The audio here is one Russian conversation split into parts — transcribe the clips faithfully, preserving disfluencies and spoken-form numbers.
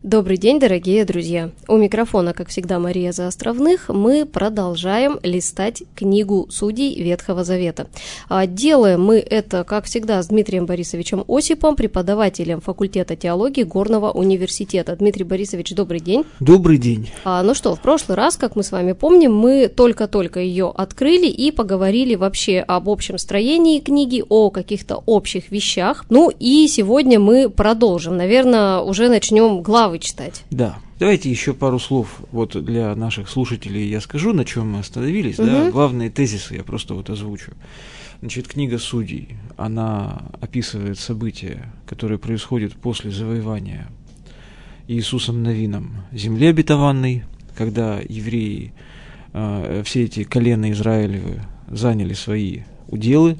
Добрый день, дорогие друзья! У микрофона, как всегда, Мария Заостровных. Мы продолжаем листать книгу Судей Ветхого Завета. Делаем мы это, как всегда, с Дмитрием Борисовичем Осипом, преподавателем факультета теологии Горного университета. Дмитрий Борисович, добрый день. Добрый день. А, ну что, в прошлый раз, как мы с вами помним, мы только-только ее открыли и поговорили вообще об общем строении книги, о каких-то общих вещах. Ну и сегодня мы продолжим. Наверное, уже начнем главы читать. Да. Давайте еще пару слов вот для наших слушателей я скажу, на чем мы остановились. Угу. Да? Главные тезисы я просто вот озвучу. Значит, книга Судей, она описывает события, которые происходят после завоевания Иисусом Навином земли обетованной, когда евреи, э, все эти колена Израилевы заняли свои уделы.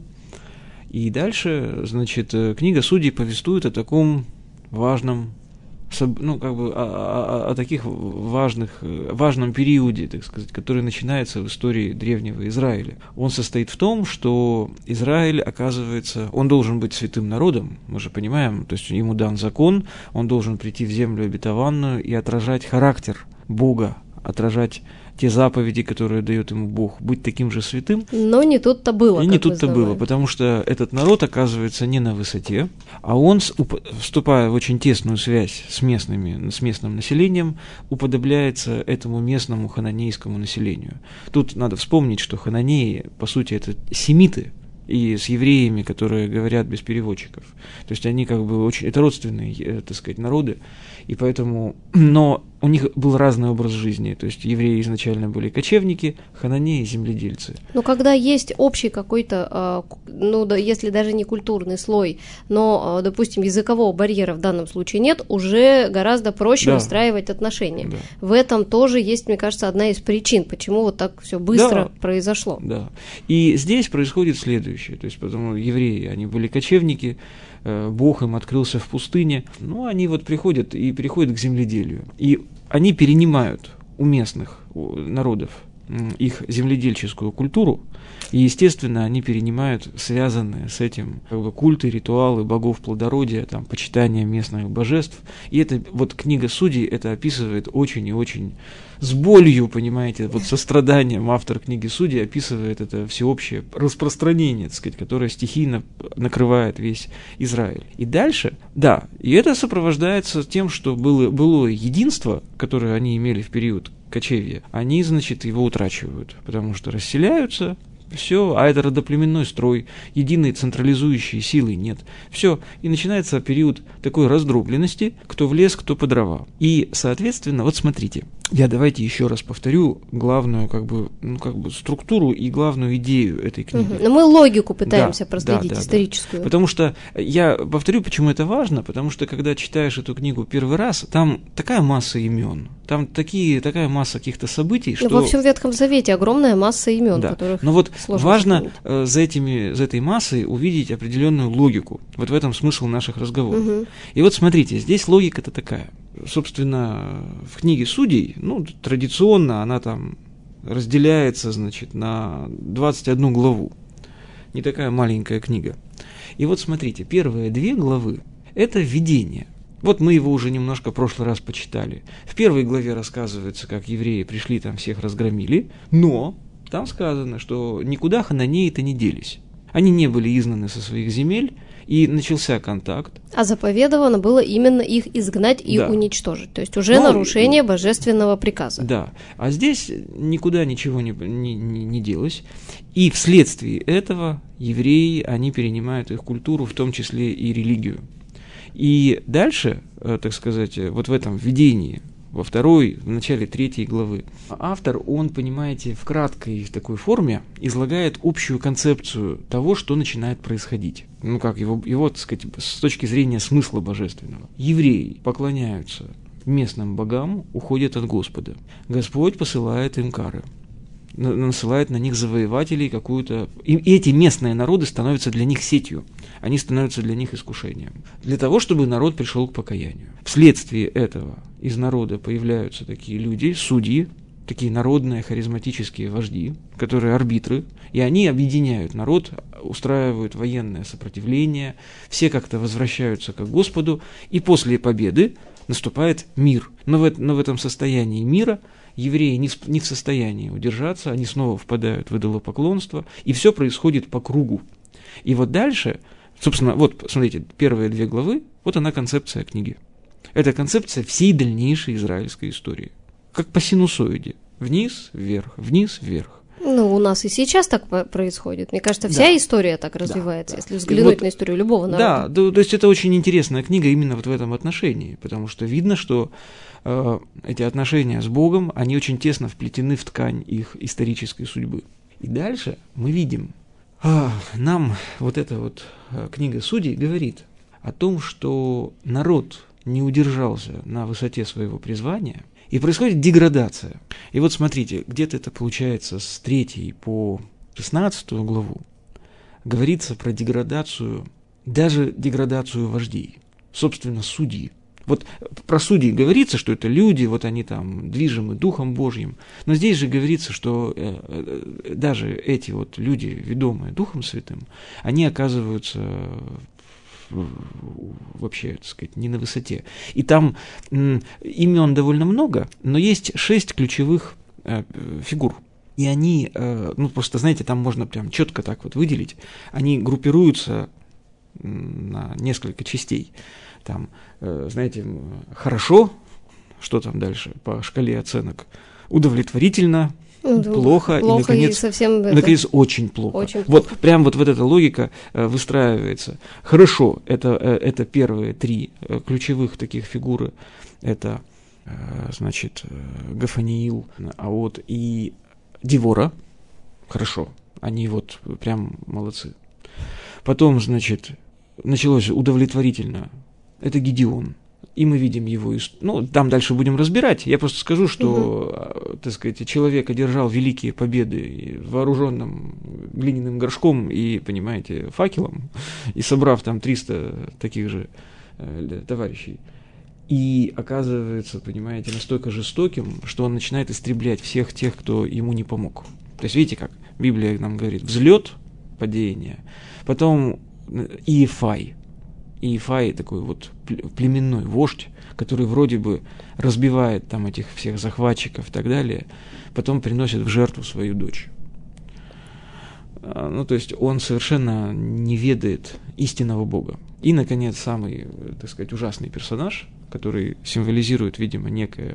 И дальше, значит, книга Судей повествует о таком важном, ну, как бы о, о, о таких важных, важном периоде, так сказать, который начинается в истории древнего Израиля. Он состоит в том, что Израиль, оказывается, он должен быть святым народом, мы же понимаем, то есть ему дан закон, он должен прийти в землю обетованную и отражать характер Бога, отражать те заповеди, которые дает ему Бог, быть таким же святым. Но не тут-то было. И не тут-то было, потому что этот народ оказывается не на высоте, а он, вступая в очень тесную связь с местными, с местным населением, уподобляется этому местному хананейскому населению. Тут надо вспомнить, что хананеи, по сути, это семиты, и с евреями, которые говорят без переводчиков. То есть они как бы очень, это родственные, так сказать, народы, и поэтому, но у них был разный образ жизни, то есть евреи изначально были кочевники, хананеи – земледельцы. Но когда есть общий какой-то, ну, да, если даже не культурный слой, но, допустим, языкового барьера в данном случае нет, уже гораздо проще да. выстраивать отношения. Да. В этом тоже есть, мне кажется, одна из причин, почему вот так все быстро да. произошло. Да, и здесь происходит следующее, то есть потому евреи, они были кочевники, Бог им открылся в пустыне, ну, они вот приходят и переходят к земледелию, и они перенимают у местных народов их земледельческую культуру, и, естественно, они перенимают связанные с этим как бы, культы, ритуалы богов плодородия, там, почитание местных божеств. И это вот книга Судей это описывает очень и очень с болью, понимаете, вот состраданием автор книги Судей описывает это всеобщее распространение, так сказать, которое стихийно накрывает весь Израиль. И дальше, да, и это сопровождается тем, что было, было единство, которое они имели в период кочевья, они, значит, его утрачивают, потому что расселяются, все, а это родоплеменной строй, единой централизующей силы нет. Все, и начинается период такой раздробленности, кто в лес, кто по дрова. И, соответственно, вот смотрите, я давайте еще раз повторю главную как бы, ну, как бы структуру и главную идею этой книги. Угу. Но мы логику пытаемся да, проследить, да, да, историческую. Да. Потому что, я повторю, почему это важно, потому что, когда читаешь эту книгу первый раз, там такая масса имен, там такие, такая масса каких-то событий, что... Ну, во всем Ветхом Завете огромная масса имен, да. которых Но вот сложно важно вспомнить. за, этими, за этой массой увидеть определенную логику. Вот в этом смысл наших разговоров. Угу. И вот смотрите, здесь логика-то такая. Собственно, в книге Судей, ну, традиционно она там разделяется, значит, на двадцать одну главу. Не такая маленькая книга. И вот смотрите, первые две главы – это введение. Вот мы его уже немножко в прошлый раз почитали. В первой главе рассказывается, как евреи пришли, там всех разгромили, но там сказано, что никуда хананеи-то не делись. Они не были изгнаны со своих земель, и начался контакт. А заповедовано было именно их изгнать и да. уничтожить. То есть уже Но, нарушение божественного приказа. Да. А здесь никуда ничего не, не, не, не делось. И вследствие этого евреи, они перенимают их культуру, в том числе и религию. И дальше, так сказать, вот в этом введении, во второй, в начале третьей главы, автор, он, понимаете, в краткой такой форме излагает общую концепцию того, что начинает происходить. Ну, как его, его, так сказать, с точки зрения смысла божественного. Евреи поклоняются местным богам, уходят от Господа. Господь посылает им кары, насылает на них завоевателей какую-то... И эти местные народы становятся для них сетью, они становятся для них искушением. Для того, чтобы народ пришел к покаянию. Вследствие этого из народа появляются такие люди, судьи, такие народные харизматические вожди, которые арбитры, и они объединяют народ, устраивают военное сопротивление, все как-то возвращаются к Господу, и после победы наступает мир. Но в, но в этом состоянии мира евреи не, не в состоянии удержаться, они снова впадают в идолопоклонство, и все происходит по кругу. И вот дальше, собственно, вот, смотрите, первые две главы, вот она концепция книги. Это концепция всей дальнейшей израильской истории. Как по синусоиде. Вниз, вверх, вниз, вверх. Ну, у нас и сейчас так происходит. Мне кажется, вся да. история так развивается, да, если да. взглянуть вот, на историю любого народа. Да, то, то есть это очень интересная книга именно вот в этом отношении, потому что видно, что э, эти отношения с Богом, они очень тесно вплетены в ткань их исторической судьбы. И дальше мы видим, э, нам вот эта вот э, книга Судей говорит о том, что народ не удержался на высоте своего призвания, и происходит деградация. И вот смотрите, где-то это получается с третьей по шестнадцатую главу, говорится про деградацию, даже деградацию вождей, собственно, судьи. Вот про судей говорится, что это люди, вот они там движимы Духом Божьим, но здесь же говорится, что э, даже эти вот люди, ведомые Духом Святым, они оказываются вообще, так сказать, не на высоте. И там м, имен довольно много, но есть шесть ключевых э, фигур. И они, э, ну просто, знаете, там можно прям четко так вот выделить. Они группируются на несколько частей. Там, э, знаете, хорошо, что там дальше по шкале оценок, удовлетворительно, Ну, плохо, плохо, и, наконец, и совсем наконец очень плохо. Очень вот плохо. прям вот, вот эта логика э, выстраивается. Хорошо, это, э, это первые три э, ключевых таких фигуры. Это, э, значит, э, Гафаниил, Аот и Девора. Хорошо, они вот прям молодцы. Потом, значит, началось удовлетворительно. Это Гедеон. И мы видим его, ну, там дальше будем разбирать. Я просто скажу, что, угу. так сказать, человек одержал великие победы вооруженным глиняным горшком и, понимаете, факелом, и собрав там триста таких же э, товарищей. И оказывается, понимаете, настолько жестоким, что он начинает истреблять всех тех, кто ему не помог. То есть, видите как? Библия нам говорит, взлет, падение, потом Иефай. Иефай такой вот племенной вождь, который вроде бы разбивает там этих всех захватчиков и так далее, потом приносит в жертву свою дочь. Ну, то есть он совершенно не ведает истинного Бога. И, наконец, самый, так сказать, ужасный персонаж, который символизирует, видимо, некое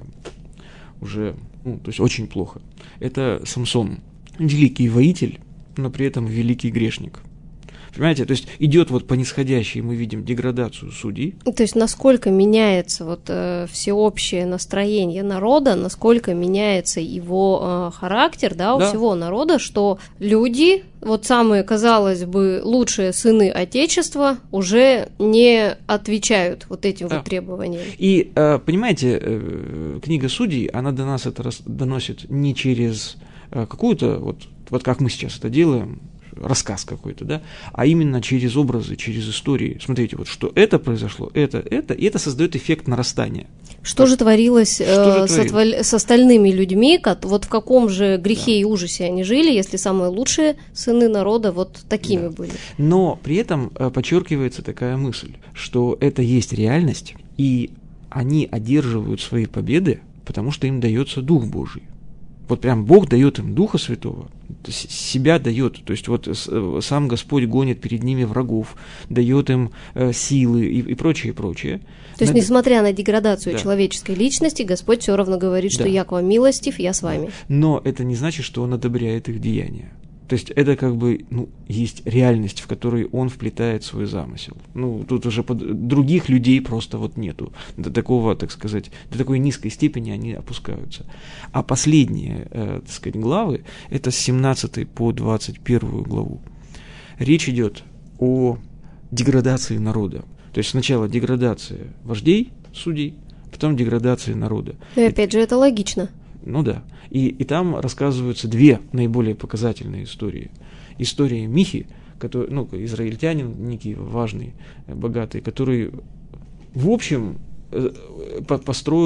уже, ну, то есть очень плохо. Это Самсон, великий воитель, но при этом великий грешник. Понимаете, то есть идет вот по нисходящей, мы видим деградацию судей. То есть насколько меняется вот э, всеобщее настроение народа, насколько меняется его э, характер, да, у да. всего народа, что люди, вот самые, казалось бы, лучшие сыны Отечества, уже не отвечают вот этим да. вот требованиям. И, э, понимаете, э, книга Судей, она до нас это рас- доносит не через э, какую-то, вот, вот как мы сейчас это делаем, рассказ какой-то, да, а именно через образы, через истории. Смотрите, вот что это произошло, это, это, и это создает эффект нарастания. Что так, же творилось, что э, же творилось? С, с остальными людьми, как, вот в каком же грехе да. и ужасе они жили, если самые лучшие сыны народа вот такими да. были. Но при этом э, подчеркивается такая мысль, что это есть реальность, и они одерживают свои победы, потому что им дается Дух Божий. Вот прям Бог дает им Духа Святого, себя дает, то есть вот сам Господь гонит перед ними врагов, дает им э, силы и, и прочее, прочее. То есть, Над... несмотря на деградацию да. человеческой личности, Господь все равно говорит, что да. я к вам милостив, я с вами. Но это не значит, что Он одобряет их деяния. То есть это как бы, ну, есть реальность, в которой он вплетает свой замысел. Ну, тут уже под... других людей просто вот нету. До такого, так сказать, до такой низкой степени они опускаются. А последние, э, так сказать, главы, это с семнадцатой по двадцать первую главу. Речь идет о деградации народа. То есть сначала деградация вождей, судей, потом деградация народа. И опять же, это логично. Ну да. И, и там рассказываются две наиболее показательные истории. История Михи, который, ну, израильтянин некий важный, богатый, который, в общем, построил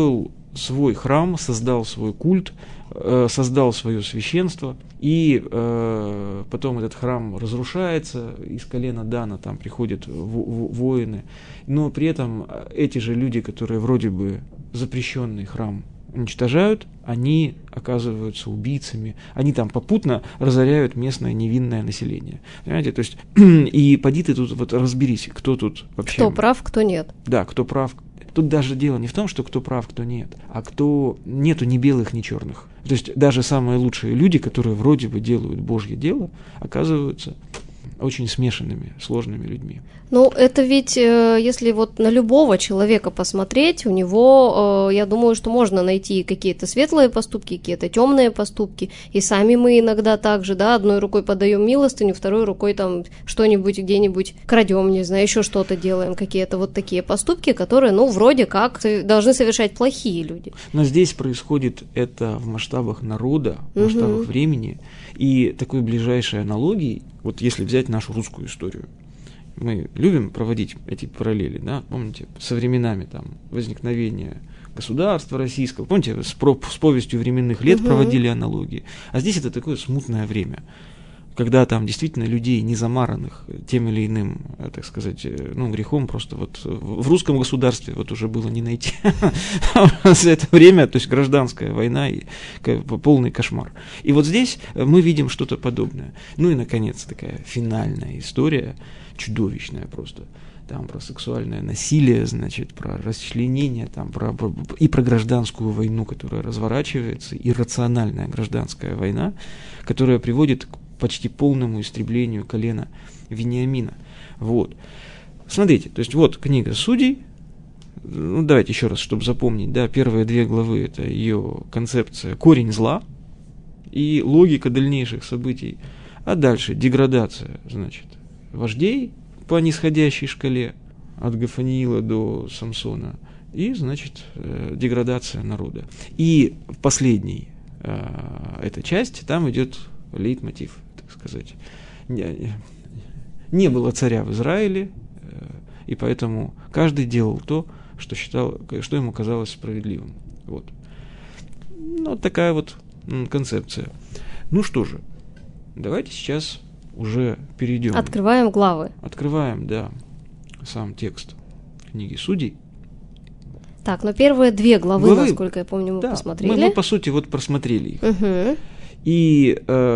свой храм, создал свой культ, создал свое священство, и э, потом этот храм разрушается, из колена Дана там приходят воины, но при этом эти же люди, которые вроде бы запрещенный храм уничтожают, они оказываются убийцами, они там попутно разоряют местное невинное население. Понимаете, то есть, и поди ты тут вот разберись, кто тут вообще... Кто прав, кто нет. Да, кто прав. Тут даже дело не в том, что кто прав, кто нет, а кто нету ни белых, ни черных. То есть даже самые лучшие люди, которые вроде бы делают Божье дело, оказываются очень смешанными, сложными людьми. Ну, это ведь, если вот на любого человека посмотреть, у него, я думаю, что можно найти какие-то светлые поступки, какие-то темные поступки. И сами мы иногда так же, да, одной рукой подаем милостыню, второй рукой там что-нибудь где-нибудь крадем, не знаю, еще что-то делаем, какие-то вот такие поступки, которые, ну, вроде как должны совершать плохие люди. Но здесь происходит это в масштабах народа, в масштабах угу. времени. И такой ближайшей аналогией, вот если взять нашу русскую историю, мы любим проводить эти параллели, да, помните, со временами там возникновения государства российского, помните, с, про, с повестью временных лет угу. проводили аналогии. А здесь это такое смутное время, когда там действительно людей, не замаранных тем или иным, так сказать, ну, грехом, просто вот в русском государстве вот уже было не найти за это время, то есть гражданская война и полный кошмар. И вот здесь мы видим что-то подобное. Ну и, наконец, такая финальная история, чудовищная просто. Там про сексуальное насилие, значит, про расчленение, там, про, про, и про гражданскую войну, которая разворачивается, иррациональная гражданская война, которая приводит к почти полному истреблению колена Вениамина. Вот. Смотрите, то есть вот книга Судей, ну давайте еще раз, чтобы запомнить, да, первые две главы — это ее концепция корень зла и логика дальнейших событий, а дальше деградация, значит, вождей по нисходящей шкале от Гафаниила до Самсона и, значит, деградация народа. И в последней этой части там идет лейтмотив, так сказать. Не, не было царя в Израиле, и поэтому каждый делал то, что считал, что ему казалось справедливым. Вот. Ну, такая вот концепция. Ну что же, давайте сейчас уже перейдем. Открываем главы. Открываем, да, сам текст книги Судей. Так, но первые две главы, главы насколько я помню, мы да, посмотрели. Мы, мы, по сути, вот просмотрели их. Угу. И,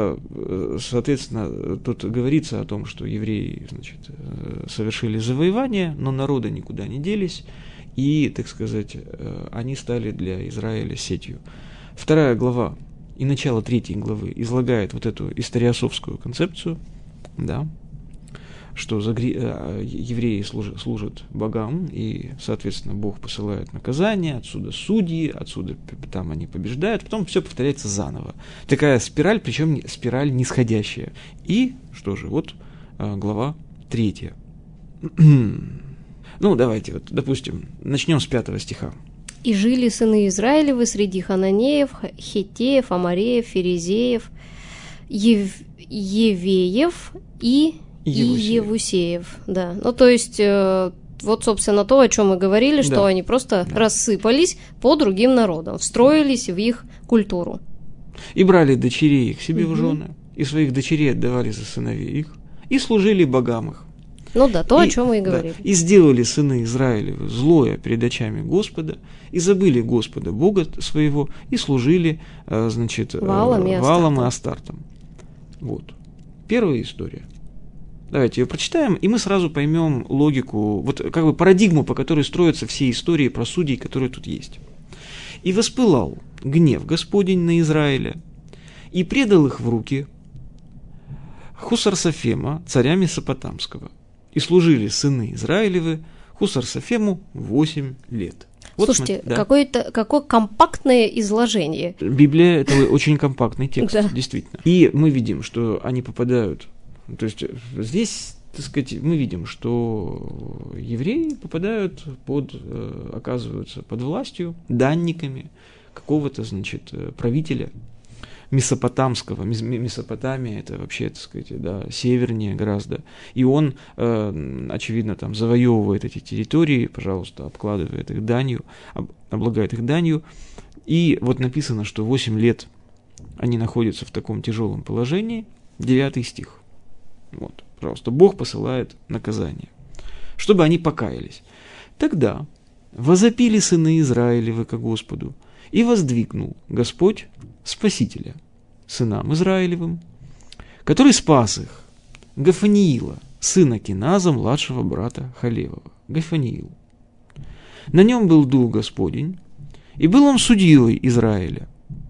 соответственно, тут говорится о том, что евреи, значит, совершили завоевание, но народы никуда не делись, и, так сказать, они стали для Израиля сетью. Вторая глава и начало третьей главы излагает вот эту историосовскую концепцию, да, что евреи служат, служат богам, и, соответственно, Бог посылает наказание, отсюда судьи, отсюда там они побеждают, потом все повторяется заново. Такая спираль, причем спираль нисходящая. И, что же, вот глава третья. Ну, давайте, вот, допустим, начнем с пятого стиха. «И жили сыны Израилевы среди хананеев, хеттеев, амореев, ферезеев, ев... евеев и... И Евусеев, да. Ну, то есть, э, вот, собственно, то, о чем мы говорили, что да. они просто да. рассыпались по другим народам, встроились в их культуру. И брали дочерей их себе угу. в жены, и своих дочерей отдавали за сыновей их, и служили богам их. Ну да, то, и, о чем мы и говорили. Да, и сделали сыны Израилевы злое перед очами Господа, и забыли Господа Бога своего, и служили, э, значит, Ваалам и Ваалам и Астартам. Вот. Первая история. Давайте ее прочитаем, и мы сразу поймем логику, вот как бы парадигму, по которой строятся все истории про судей, которые тут есть. «И воспылал гнев Господень на Израиля, и предал их в руки Хусарсофема, царя Месопотамского, и служили сыны Израилевы Хусарсофему восемь лет». Вот Слушайте, смотри, да. какое-то, какое компактное изложение. Библия – это очень компактный текст, да. действительно. И мы видим, что они попадают... То есть здесь, так сказать, мы видим, что евреи попадают под, оказываются под властью, данниками какого-то, значит, правителя месопотамского, Месопотамия это вообще, так сказать, да, севернее гораздо, и он, э, очевидно, там завоевывает эти территории, пожалуйста, обкладывает их данью, об, облагает их данью, и вот написано, что восемь лет они находятся в таком тяжелом положении, девятый стих, вот, пожалуйста, Бог посылает наказание, чтобы они покаялись. Тогда возопили сыны Израилевы ко Господу, и воздвигнул Господь Спасителя сынам Израилевым, который спас их, Гафаниила, сына Киназа, младшего брата Халевова. Гафаниил. На нем был дух Господень, и был он судьей Израиля.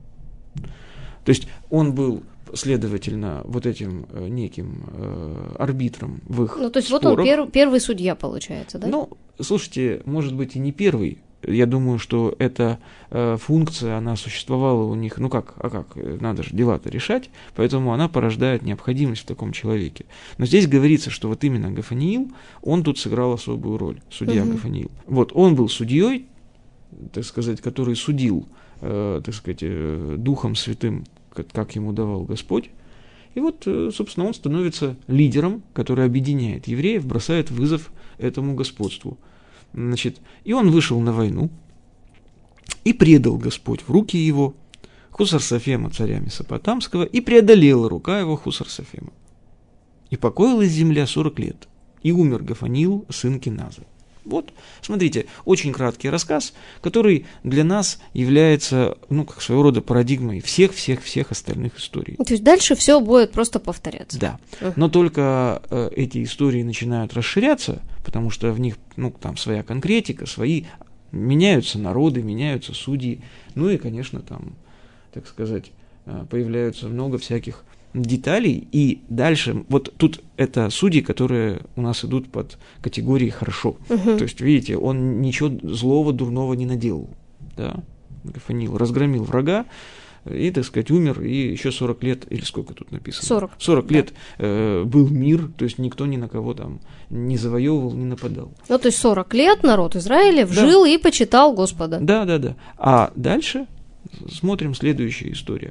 То есть он был, следовательно, вот этим э, неким э, арбитром в их Ну, то есть спорах. вот он пер, первый судья, получается, да? Ну, слушайте, может быть, и не первый. Я думаю, что эта э, функция, она существовала у них, ну как, а как, надо же дела-то решать, поэтому она порождает необходимость в таком человеке. Но здесь говорится, что вот именно Гафаниил, он тут сыграл особую роль, судья угу. Гафаниил. Вот, он был судьей, так сказать, который судил, э, так сказать, э, Духом Святым, как, как ему давал Господь. И вот, э, собственно, он становится лидером, который объединяет евреев, бросает вызов этому господству. Значит, и он вышел на войну, и предал Господь в руки его Хусарсофема, царя Месопотамского, и преодолела рука его Хусарсофема. И покоилась земля сорок лет, и умер Гафаниил, сын Киназа. Вот, смотрите, очень краткий рассказ, который для нас является, ну, как своего рода парадигмой всех-всех-всех остальных историй. То есть дальше все будет просто повторяться. Да, uh-huh. но только э, эти истории начинают расширяться, потому что в них, ну, там своя конкретика, свои, меняются народы, меняются судьи, ну и, конечно, там, так сказать, появляются много всяких деталей, и дальше, вот тут это судьи, которые у нас идут под категорией «хорошо». Uh-huh. То есть, видите, он ничего злого, дурного не наделал, да, Гафаниил разгромил врага, и, так сказать, умер, и еще сорок лет, или сколько тут написано? сорок. сорок да. лет э, был мир, то есть никто ни на кого там не завоевывал, не нападал. Ну, то есть сорок лет народ Израилев да. жил и почитал Господа. Да, да, да. А дальше смотрим следующая история.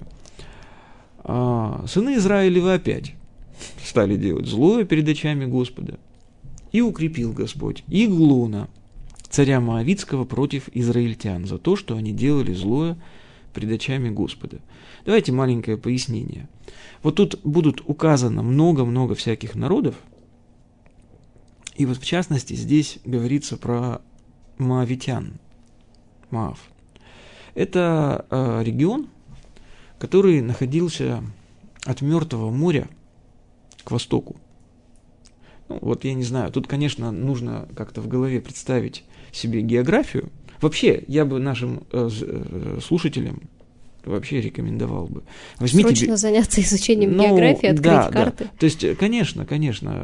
А, сыны Израилевы опять стали делать злое перед очами Господа. И укрепил Господь Иглона, царя Моавитского, против израильтян за то, что они делали злое пред очами Господа. Давайте маленькое пояснение. Вот тут будут указано много-много всяких народов, и вот в частности здесь говорится про моавитян. Моав. Это э, регион, который находился от Мертвого моря к востоку. Ну, вот я не знаю, тут, конечно, нужно как-то в голове представить себе географию. Вообще, я бы нашим э, э, слушателям вообще рекомендовал бы. Возьмите Срочно би... заняться изучением ну, географии, открыть да, карты. Да. То есть, конечно, конечно,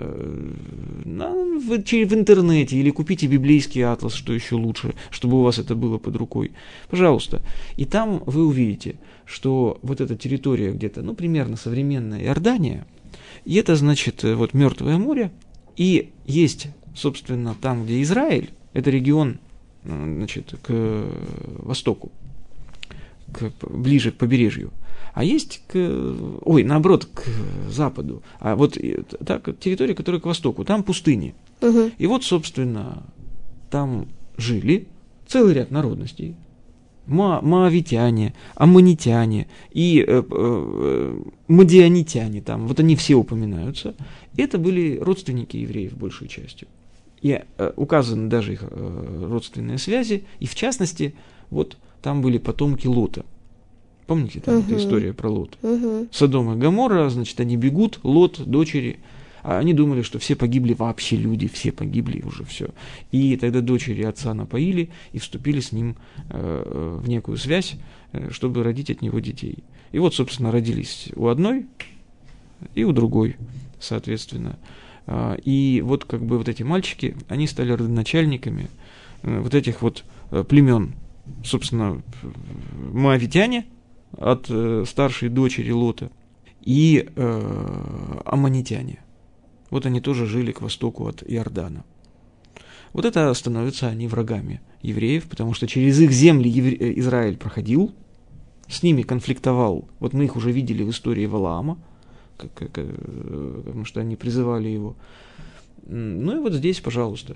в, в интернете или купите библейский атлас, что еще лучше, чтобы у вас это было под рукой. Пожалуйста. И там вы увидите, что вот эта территория где-то, ну, примерно современная Иордания, и это, значит, вот Мертвое море, и есть, собственно, там, где Израиль, это регион, значит, к востоку, к, ближе к побережью, а есть к, ой, наоборот, к западу, а вот так, территория, которая к востоку, там пустыни. Угу. И вот, собственно, там жили целый ряд народностей, Ма- моавитяне, аммонитяне и э, э, мадианитяне, там, вот они все упоминаются. Это были родственники евреев большей частью. И э, указаны даже их э, родственные связи, и в частности, вот там были потомки Лота. Помните, там uh-huh. эта история про Лота? Uh-huh. Содом и Гоморра, значит, они бегут, Лот, дочери, а они думали, что все погибли вообще люди, все погибли уже все. И тогда дочери отца напоили и вступили с ним э, в некую связь, э, чтобы родить от него детей. И вот, собственно, родились у одной и у другой, соответственно. Э, и вот как бы вот эти мальчики, они стали родоначальниками э, вот этих вот э, племен. Собственно, моавитяне от э, старшей дочери Лота и э, аммонитяне. Вот они тоже жили к востоку от Иордана. Вот это становятся они врагами евреев, потому что через их земли евре... Израиль проходил, с ними конфликтовал, вот мы их уже видели в истории Валаама, как, как, потому что они призывали его. Ну и вот здесь, пожалуйста,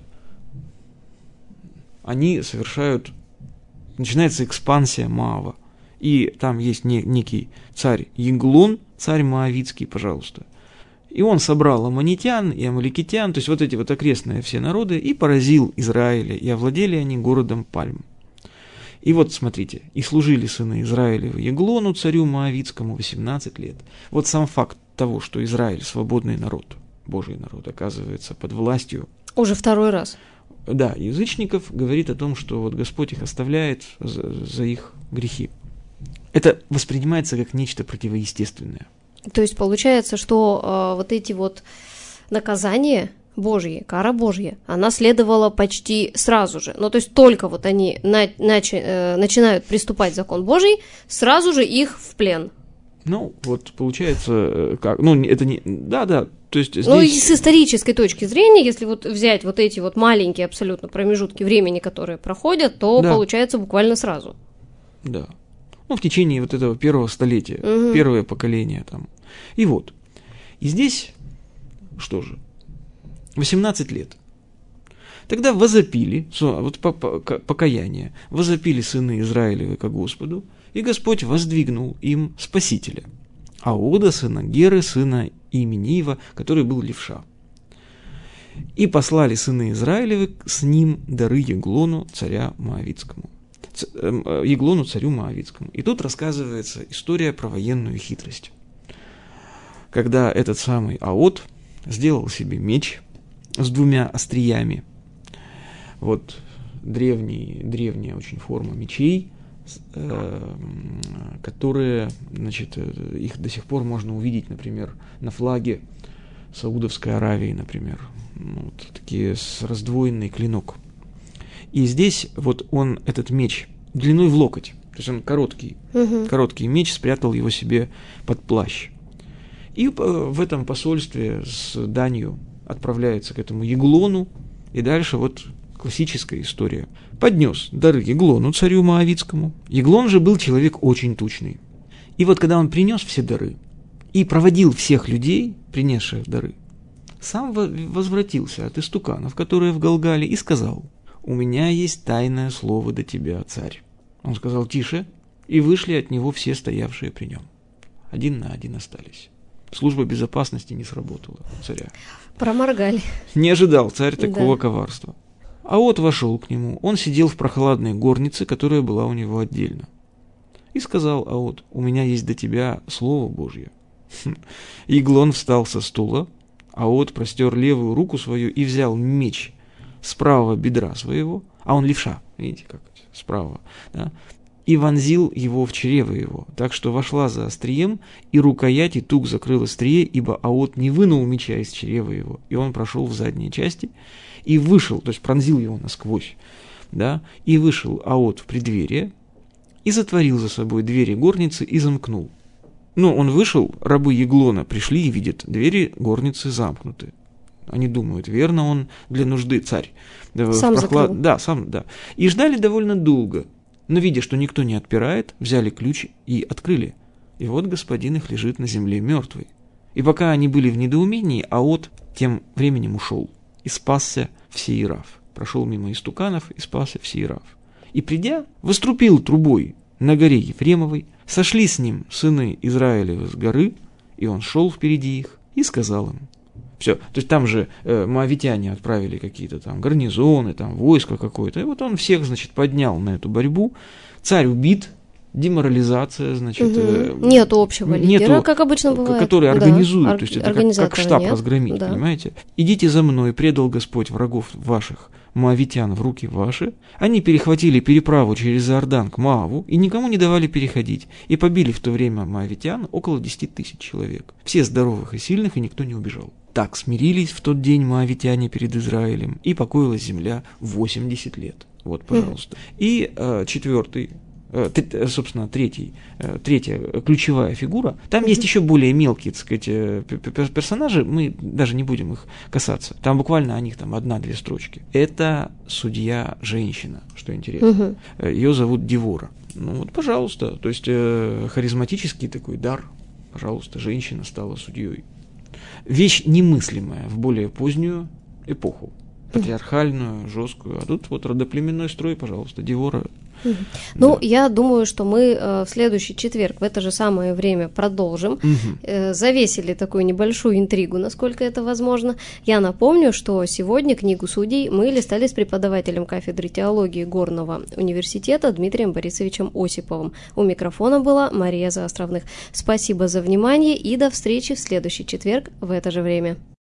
они совершают, начинается экспансия Моава, и там есть не, некий царь Еглон, царь Моавитский, пожалуйста. И он собрал аммонитян и амаликитян, то есть вот эти вот окрестные все народы, и поразил Израиля, и овладели они городом Пальм. И вот смотрите, и служили сыны Израилевы Еглону, царю Моавитскому, восемнадцать лет. Вот сам факт того, что Израиль, свободный народ, Божий народ, оказывается под властью. Уже второй раз. Да, язычников, говорит о том, что вот Господь их оставляет за, за их грехи. Это воспринимается как нечто противоестественное. То есть получается, что э, вот эти вот наказания Божьи, кара Божья, она следовала почти сразу же. Ну, то есть только вот они на, начи, э, начинают приступать к закон Божий, сразу же их в плен. Ну, вот получается, как, ну, это не, да, да, то есть здесь... Ну, и с исторической точки зрения, если вот взять вот эти вот маленькие абсолютно промежутки времени, которые проходят, то да. Получается буквально сразу. Да. Ну, в течение вот этого первого столетия, угу. Первое поколение там. И вот. И здесь, что же, восемнадцать лет. Тогда возопили, вот покаяние, возопили сыны Израилевы ко Господу, и Господь воздвигнул им Спасителя, Аода, сына Геры, сына Именива, который был левша. И послали сыны Израилевы с ним дары Еглону, царя Моавитскому. Еглону, царю Моавитскому. И тут рассказывается история про военную хитрость. Когда этот самый Аод сделал себе меч с двумя остриями, вот древний, древняя очень форма мечей, которые, значит, их до сих пор можно увидеть, например, на флаге Саудовской Аравии, например, ну, вот такие с раздвоенный клинок. И здесь вот он, этот меч, длиной в локоть, то есть он короткий, угу. короткий меч, спрятал его себе под плащ. И в этом посольстве с данью отправляется к этому Еглону, и дальше вот классическая история. Поднес дары Еглону, царю Моавитскому. Еглон же был человек очень тучный. И вот когда он принес все дары и проводил всех людей, принесших дары, сам возвратился от истуканов, которые в Галгале, и сказал: «У меня есть тайное слово до тебя, царь». Он сказал: «Тише», и вышли от него все стоявшие при нем. Один на один остались. Служба безопасности не сработала у царя. Проморгали. Не ожидал царь такого да. коварства. Аод вошел к нему. Он сидел в прохладной горнице, которая была у него отдельно. И сказал Аод: «У меня есть до тебя слово Божье». Еглон встал со стула. Аод простер левую руку свою и взял меч с правого бедра своего, а он левша, видите, как справа, да, и вонзил его в чрево его, так что вошла за острием, и рукоять и туг закрыл острие, ибо Аод не вынул меча из чрева его, и он прошел в задней части, и вышел, то есть пронзил его насквозь, да, и вышел Аод в преддверие, и затворил за собой двери горницы и замкнул. Ну, он вышел, рабы Еглона пришли и видят, двери горницы замкнуты. Они думают, верно, он для нужды царь. Сам прохлад... закрыл. Да, сам, да. И ждали довольно долго. Но, видя, что никто не отпирает, взяли ключ и открыли. И вот господин их лежит на земле мертвый. И пока они были в недоумении, Аод тем временем ушел и спасся в Сеирав. Прошел мимо истуканов и спасся в Сеирав. И придя, вострупил трубой на горе Ефремовой, сошли с ним сыны Израилевы с горы, и он шел впереди их и сказал им. Все, то есть там же э, моавитяне отправили какие-то там гарнизоны, там войско какое-то, и вот он всех, значит, поднял на эту борьбу. Царь убит, деморализация, значит. Угу. Э, нету общего лидера, нету, как обычно бывает. Который организует, да. То есть это как, как штаб нет. разгромить, да. Понимаете? «Идите за мной, предал Господь врагов ваших, моавитян, в руки ваши». Они перехватили переправу через Иордан к Моаву и никому не давали переходить, и побили в то время моавитян около десяти тысяч человек. Все здоровых и сильных, и никто не убежал. Так смирились в тот день моавитяне перед Израилем, и покоилась земля восемьдесят лет. Вот, пожалуйста. И э, четвертый, э, т, собственно, третий, э, третья ключевая фигура. Там mm-hmm. есть еще более мелкие, так сказать, персонажи, мы даже не будем их касаться. Там буквально о них там одна-две строчки. Это судья-женщина, что интересно. Mm-hmm. Ее зовут Девора. Ну вот, пожалуйста, то есть э, харизматический такой дар, пожалуйста, женщина стала судьей. Вещь немыслимая в более позднюю эпоху, патриархальную, жесткую, а тут вот родоплеменной строй, пожалуйста, Девора. Угу. Ну, да. я думаю, что мы э, в следующий четверг в это же самое время продолжим. Угу. Э, завесили такую небольшую интригу, насколько это возможно. Я напомню, что сегодня книгу судей мы листали с преподавателем кафедры теологии Горного университета Дмитрием Борисовичем Осиповым. У микрофона была Мария Заостровных. Спасибо за внимание и до встречи в следующий четверг в это же время.